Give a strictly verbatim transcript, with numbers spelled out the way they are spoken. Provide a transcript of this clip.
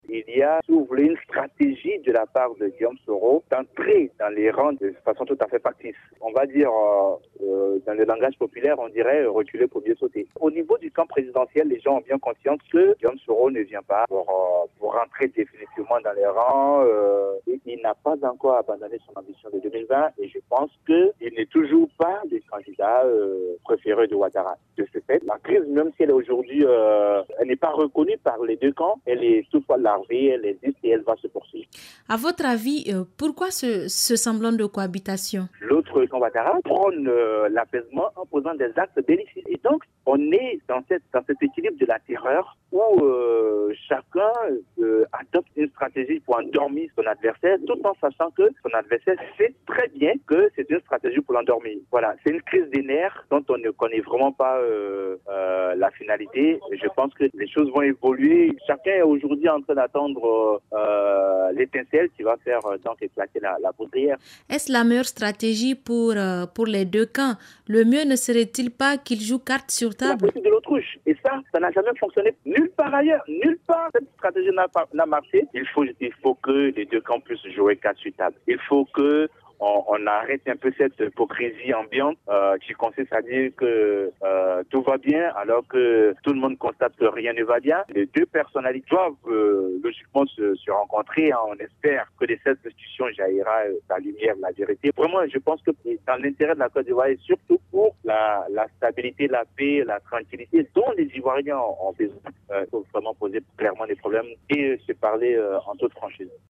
il y a, si vous voulez, une stratégie de la part de Guillaume Soro d'entrer dans les rangs de façon tout à fait factice. On va dire, euh, euh, dans le langage populaire, on dirait euh, reculer pour mieux sauter. Au niveau du camp présidentiel, les gens ont bien conscience que Guillaume Soro ne vient pas pour, euh, pour rentrer définitivement dans les rangs. Euh, et il n'a pas encore abandonné son ambition de deux mille vingt et je pense qu'il n'est toujours pas le candidat euh, préféré de Ouattara. De ce fait, la crise, même si elle est aujourd'hui, euh, elle n'est pas reconnue par les deux camps, elle est toutefois larvée, elle existe et elle va se poursuivre. À votre avis, euh, pourquoi ce, ce semblant de cohabitation? L'autre camp Ouattara prône euh, l'apaisement en posant des actes bellicistes. Et donc, on est dans, cette, dans cet équilibre de la terreur où euh, chacun euh, adopte une stratégie pour endormir son adversaire, tout en sachant que son adversaire sait très bien que c'est une stratégie pour l'endormir. Voilà, c'est une crise des nerfs dont on ne connaît vraiment pas euh, euh, la finalité. Je pense que les choses vont évoluer. Chacun est aujourd'hui en train d'attendre euh, l'étincelle qui va faire euh, donc éclater la, la poudrière. Est-ce la meilleure stratégie pour, euh, pour les deux camps? Le mieux ne serait-il pas qu'ils jouent carte sur table? C'est la politique de l'autruche. Et ça, ça n'a jamais fonctionné nulle part ailleurs. Nulle part. Cette stratégie n'a, pas, n'a marché. Il faut, il faut que les deux camps puissent jouer carte sur table. Il faut que On, on arrête un peu cette hypocrisie ambiante euh, qui consiste à dire que euh, tout va bien alors que tout le monde constate que rien ne va bien. Les deux personnalités doivent euh, logiquement se, se rencontrer. Hein. On espère que de cette discussion jaillira euh, la lumière, la vérité. Vraiment, je pense que dans l'intérêt de la Côte d'Ivoire et surtout pour la, la stabilité, la paix, la tranquillité dont les Ivoiriens ont besoin, il euh, faut vraiment poser clairement des problèmes et se parler euh, en toute franchise.